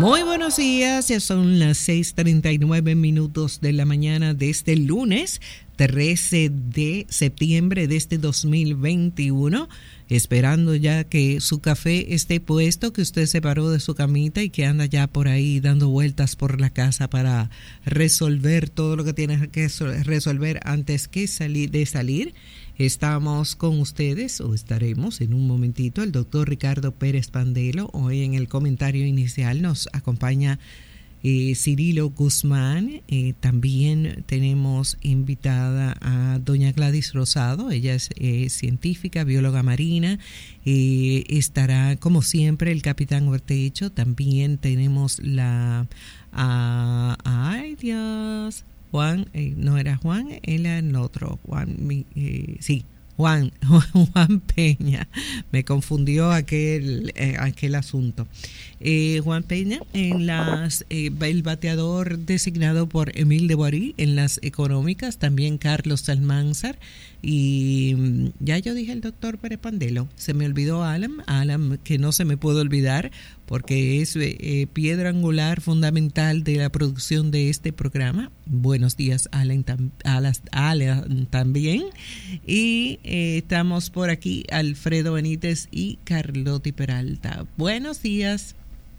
Muy buenos días, ya son las 6:39 de la mañana de este lunes 13 de septiembre de este 2021, esperando ya que su café esté puesto, que usted se paró de su camita y que anda ya por ahí dando vueltas por la casa para resolver todo lo que tiene que resolver antes que salir. Estamos con ustedes, o estaremos en un momentito, el doctor Ricardo Pérez Pandelo. Hoy en el comentario inicial nos acompaña Cirilo Guzmán. También tenemos invitada a doña Gladys Rosado. Ella es científica, bióloga marina. Estará, como siempre, el capitán Ortecho. También tenemos ay Dios, Juan, no era Juan, era el otro, Juan Peña, me confundió aquel asunto. Juan Peña el bateador designado por Emil de Borí en las económicas, también Carlos Almanzar, y ya yo dije el doctor Pérez Pandelo, se me olvidó Alan, que no se me puede olvidar porque es piedra angular fundamental de la producción de este programa. Buenos días, Alan también. Y estamos por aquí, Alfredo Benítez y Carlotti Peralta. Buenos días.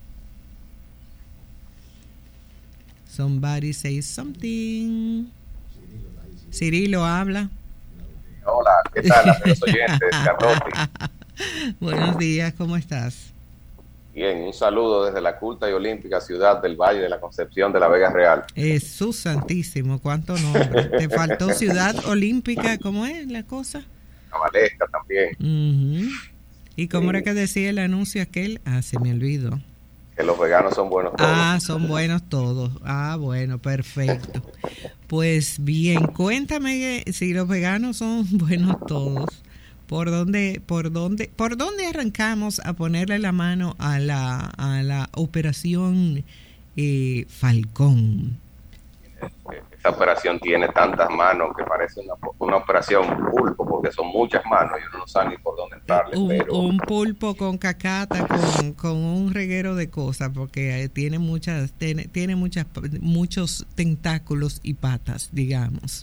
Somebody say something. Cirilo habla. Hola, ¿qué tal, amigos oyentes? Carlotti. Buenos días, ¿cómo estás? Bien, un saludo desde la culta y olímpica ciudad del Valle de la Concepción de la Vega Real. Jesús santísimo, cuánto nombre. Te faltó ciudad olímpica, ¿cómo es la cosa? Cabalesca también. Uh-huh. ¿Y cómo era que decía el anuncio aquel? Se me olvidó. Que los veganos son buenos todos. Son buenos todos. Bueno, perfecto. Pues bien, cuéntame si los veganos son buenos todos. ¿Por dónde arrancamos a ponerle la mano a la operación Falcón? Esta operación tiene tantas manos que parece una operación pulpo, porque son muchas manos y uno no sabe ni por dónde entrarle. Un pulpo con cacata, con un reguero de cosas, porque tiene muchos tentáculos y patas, digamos.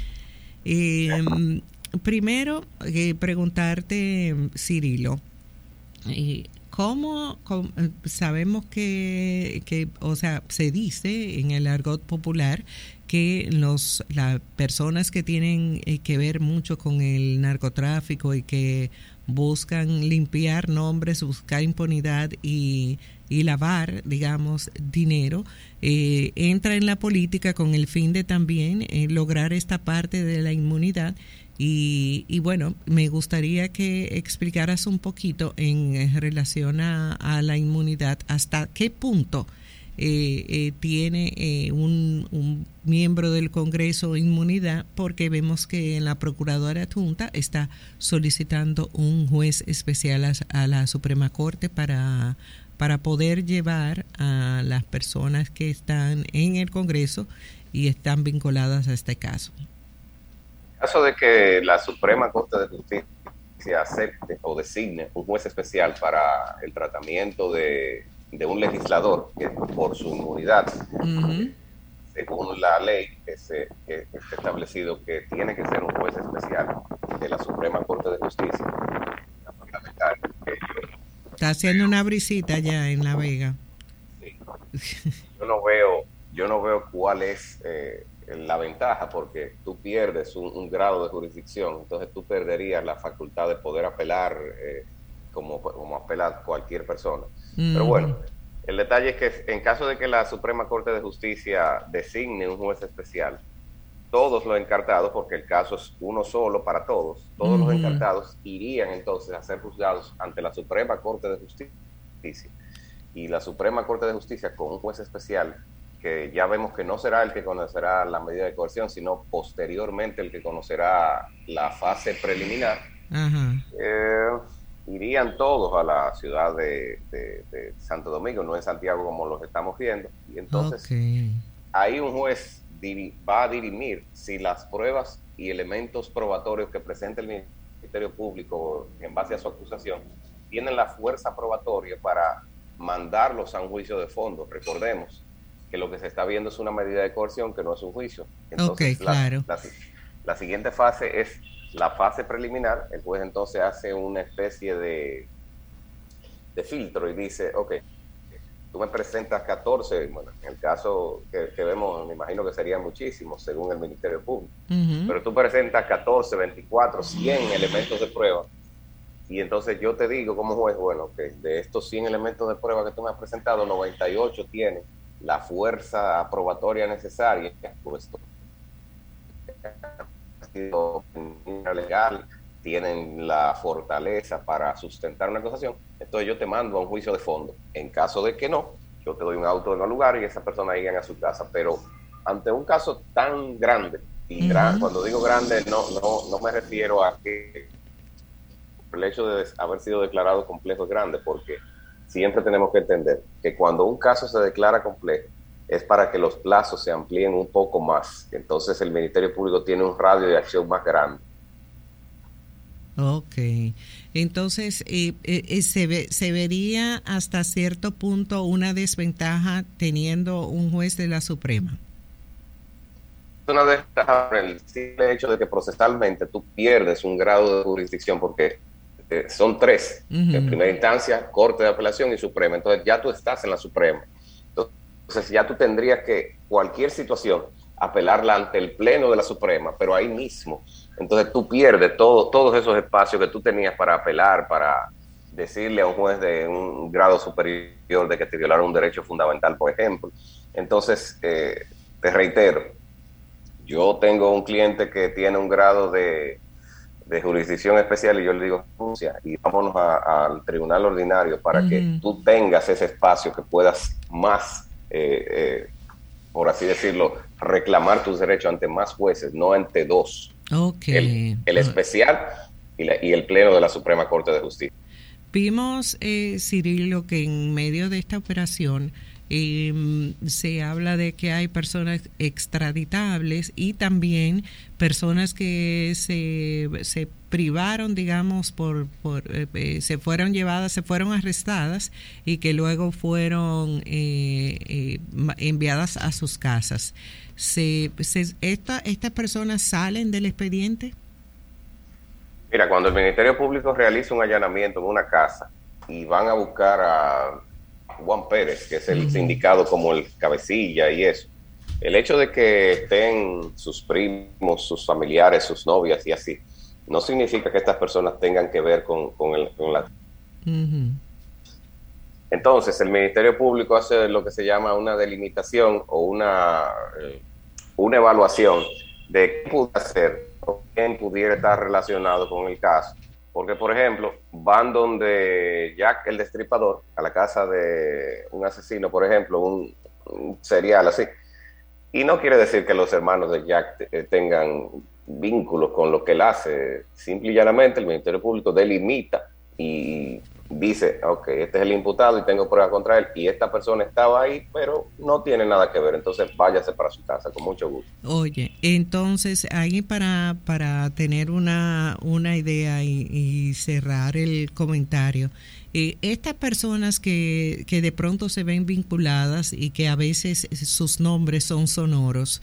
Primero, preguntarte, Cirilo, ¿cómo sabemos que, o sea, se dice en el argot popular que las personas que tienen que ver mucho con el narcotráfico y que buscan limpiar nombres, buscar impunidad y lavar, digamos, dinero, entra en la política con el fin de también lograr esta parte de la inmunidad? Y bueno, me gustaría que explicaras un poquito en relación a la inmunidad, hasta qué punto tiene un miembro del Congreso inmunidad, porque vemos que en la Procuradora Adjunta está solicitando un juez especial a la Suprema Corte para poder llevar a las personas que están en el Congreso y están vinculadas a este caso. En caso de que la Suprema Corte de Justicia acepte o designe un juez especial para el tratamiento de un legislador que por su inmunidad, uh-huh, según la ley que está establecido que tiene que ser un juez especial de la Suprema Corte de Justicia, está haciendo una brisita ya en La Vega. Sí. Yo no veo cuál es la ventaja, porque tú pierdes un grado de jurisdicción, entonces tú perderías la facultad de poder apelar como apela cualquier persona. Pero bueno, el detalle es que en caso de que la Suprema Corte de Justicia designe un juez especial, todos los encartados, porque el caso es uno solo para todos los encartados irían entonces a ser juzgados ante la Suprema Corte de Justicia. Y la Suprema Corte de Justicia, con un juez especial, que ya vemos que no será el que conocerá la medida de coerción, sino posteriormente el que conocerá la fase preliminar, irían todos a la ciudad de Santo Domingo, no en Santiago como los estamos viendo, y entonces ahí un juez va a dirimir si las pruebas y elementos probatorios que presenta el Ministerio Público en base a su acusación tienen la fuerza probatoria para mandarlos a un juicio de fondo. Recordemos que lo que se está viendo es una medida de coerción, que no es un juicio. Entonces, claro. La siguiente fase es la fase preliminar. El juez entonces hace una especie de filtro y dice, ok, tú me presentas 14, bueno, en el caso que vemos, me imagino que serían muchísimos según el Ministerio Público, pero tú presentas 14, 24, 100 elementos de prueba, y entonces yo te digo como juez, bueno, que de estos 100 elementos de prueba que tú me has presentado, 98 tienen la fuerza probatoria necesaria, pues legal, tienen la fortaleza para sustentar una acusación, entonces yo te mando a un juicio de fondo. En caso de que no, yo te doy un auto de no lugar y esa persona llega a su casa. Pero ante un caso tan grande, y cuando digo grande no me refiero a que el hecho de haber sido declarado complejo es grande, porque siempre tenemos que entender que cuando un caso se declara complejo es para que los plazos se amplíen un poco más. Entonces el Ministerio Público tiene un radio de acción más grande. Ok, entonces se vería hasta cierto punto una desventaja teniendo un juez de la Suprema. Una desventaja por el simple hecho de que procesalmente tú pierdes un grado de jurisdicción, porque son tres, en primera instancia, Corte de Apelación y Suprema, entonces ya tú estás en la Suprema, entonces ya tú tendrías que cualquier situación apelarla ante el Pleno de la Suprema, pero ahí mismo. Entonces tú pierdes todos esos espacios que tú tenías para apelar, para decirle a un juez de un grado superior de que te violaron un derecho fundamental, por ejemplo. Entonces, te reitero, yo tengo un cliente que tiene un grado de jurisdicción especial y yo le digo, y vámonos al tribunal ordinario para que tú tengas ese espacio, que puedas más, por así decirlo, reclamar tus derechos ante más jueces, no ante dos. Okay. El especial y el Pleno de la Suprema Corte de Justicia. Vimos, Cirilo, que en medio de esta operación se habla de que hay personas extraditables y también personas que se privaron, digamos, se fueron llevadas, se fueron arrestadas y que luego fueron enviadas a sus casas. ¿Estas personas salen del expediente? Mira, cuando el Ministerio Público realiza un allanamiento en una casa y van a buscar a Juan Pérez, que es el sindicado como el cabecilla y eso, el hecho de que estén sus primos, sus familiares, sus novias y así, no significa que estas personas tengan que ver con la... Entonces, el Ministerio Público hace lo que se llama una delimitación o una evaluación de qué puede hacer o quién pudiera estar relacionado con el caso. Porque, por ejemplo, van donde Jack el Destripador, a la casa de un asesino, por ejemplo, un serial así. Y no quiere decir que los hermanos de Jack tengan vínculos con lo que él hace. Simple y llanamente el Ministerio Público delimita y dice, ok, este es el imputado y tengo pruebas contra él, y esta persona estaba ahí, pero no tiene nada que ver, entonces váyase para su casa, con mucho gusto. Oye, entonces ahí para tener una idea y cerrar el comentario, estas personas que de pronto se ven vinculadas y que a veces sus nombres son sonoros,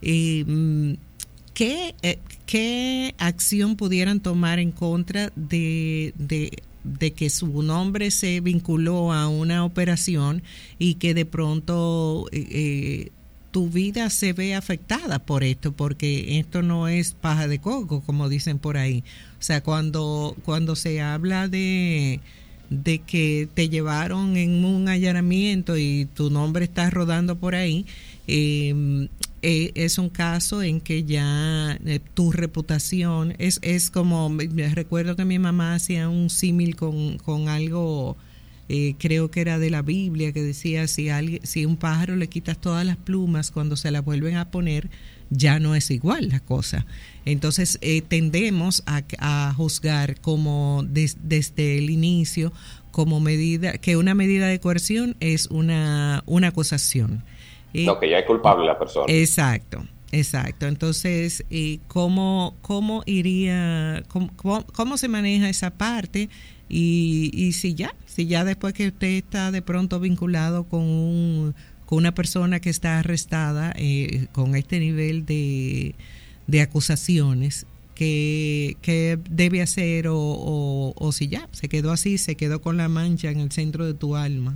¿qué acción pudieran tomar en contra de que su nombre se vinculó a una operación y que de pronto tu vida se ve afectada por esto? Porque esto no es paja de coco, como dicen por ahí. O sea, cuando se habla de que te llevaron en un allanamiento y tu nombre está rodando por ahí, es un caso en que ya tu reputación es como, recuerdo que mi mamá hacía un símil con algo, creo que era de la Biblia, que decía, si un pájaro le quitas todas las plumas, cuando se las vuelven a poner, ya no es igual la cosa. Entonces tendemos a juzgar como desde el inicio como medida, que una medida de coerción es una acusación. No, que ya es culpable la persona. Exacto. Entonces, ¿cómo iría, cómo se maneja esa parte y si ya después que usted está de pronto vinculado con una persona que está arrestada con este nivel de acusaciones, que debe hacer o si ya se quedó así, se quedó con la mancha en el centro de tu alma.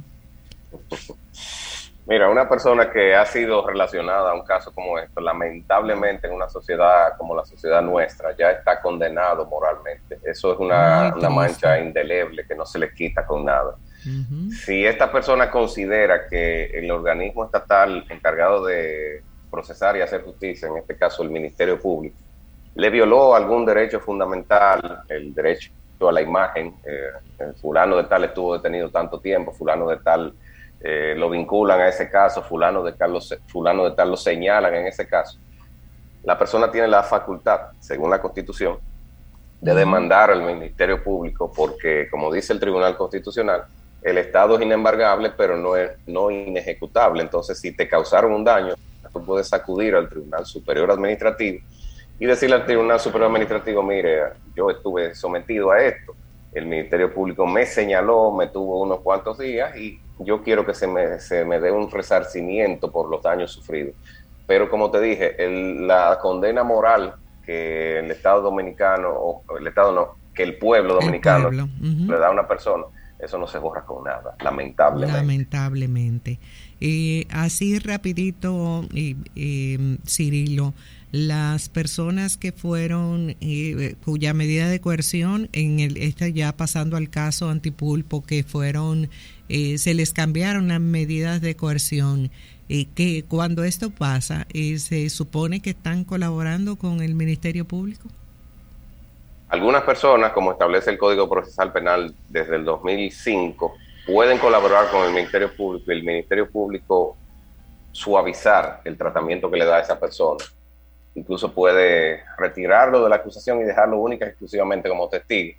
Mira, una persona que ha sido relacionada a un caso como esto, lamentablemente en una sociedad como la sociedad nuestra, ya está condenado moralmente. Eso es una mancha indeleble que no se le quita con nada. Uh-huh. Si esta persona considera que el organismo estatal encargado de procesar y hacer justicia, en este caso el Ministerio Público, le violó algún derecho fundamental, el derecho a la imagen, fulano de tal estuvo detenido tanto tiempo, fulano de tal lo vinculan a ese caso, fulano de tal lo señalan en ese caso, la persona tiene la facultad, según la Constitución, de demandar al Ministerio Público porque, como dice el Tribunal Constitucional, el Estado es inembargable, pero no inejecutable. Entonces, si te causaron un daño, tú puedes acudir al Tribunal Superior Administrativo y decirle al Tribunal Superior Administrativo, mire, yo estuve sometido a esto, el Ministerio Público me señaló, me tuvo unos cuantos días y yo quiero que se me dé un resarcimiento por los daños sufridos. Pero como te dije, la condena moral que el Estado dominicano, o el Estado no, que el pueblo dominicano le da a una persona, eso no se borra con nada, lamentablemente. Así rapidito, Cirilo, las personas que fueron, cuya medida de coerción, ya pasando al caso Antipulpo, que fueron, se les cambiaron las medidas de coerción, que cuando esto pasa, ¿se supone que están colaborando con el Ministerio Público? Algunas personas, como establece el Código Procesal Penal desde el 2005, pueden colaborar con el Ministerio Público y el Ministerio Público suavizar el tratamiento que le da a esa persona. Incluso puede retirarlo de la acusación y dejarlo única y exclusivamente como testigo.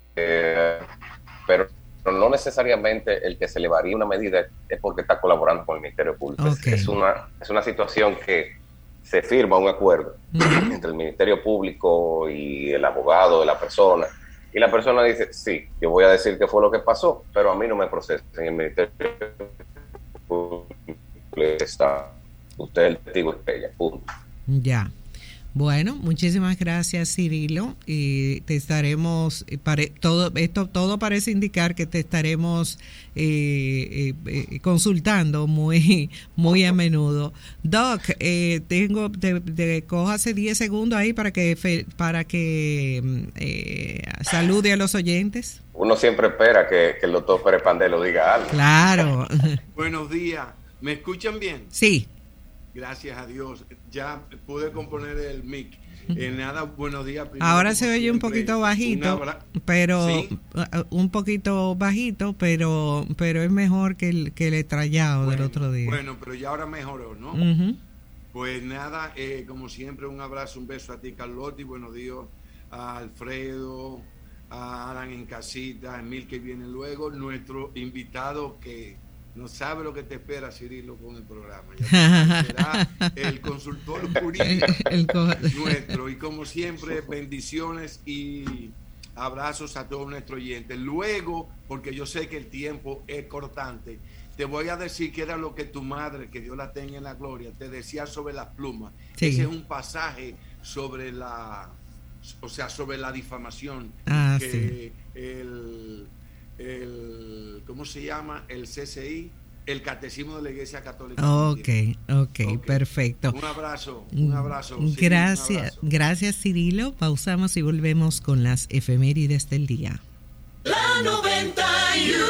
Pero no necesariamente el que se le varíe una medida es porque está colaborando con el Ministerio Público. Okay. Es una situación que se firma un acuerdo entre el Ministerio Público y el abogado de la persona. Y la persona dice, sí, yo voy a decir qué fue lo que pasó, pero a mí no me procesen. En el Ministerio Público está usted es el testigo estrella, punto. Ya. Bueno, muchísimas gracias, Cirilo. Te estaremos, todo parece indicar que te estaremos consultando muy a menudo. Doc, cójase 10 segundos ahí para que salude a los oyentes. Uno siempre espera que el doctor Pérez Pandé lo diga algo. Claro. Buenos días. ¿Me escuchan bien? Sí. Gracias a Dios, ya pude componer el mic. Nada, buenos días. Ahora se oye un poquito bajito, pero ¿sí? Un poquito bajito, pero es mejor que el estrellado del otro día. Bueno, pero ya ahora mejoró, ¿no? Pues nada, como siempre, un abrazo, un beso a ti, Carlota, y buenos días a Alfredo, a Alan en casita, a Emil que viene luego, nuestro invitado que no sabe lo que te espera, Cirilo, con el programa. Ya será el consultor jurídico nuestro. Y como siempre, bendiciones y abrazos a todos nuestros oyentes. Luego, porque yo sé que el tiempo es cortante, te voy a decir que era lo que tu madre, que Dios la tenga en la gloria, te decía sobre las plumas. Sí. Ese es un pasaje sobre sobre la difamación. Que sí. ¿Cómo se llama? El CCI, el Catecismo de la Iglesia Católica. Okay, perfecto. Un abrazo. Gracias, Cirilo. Pausamos y volvemos con las efemérides del día. La 91.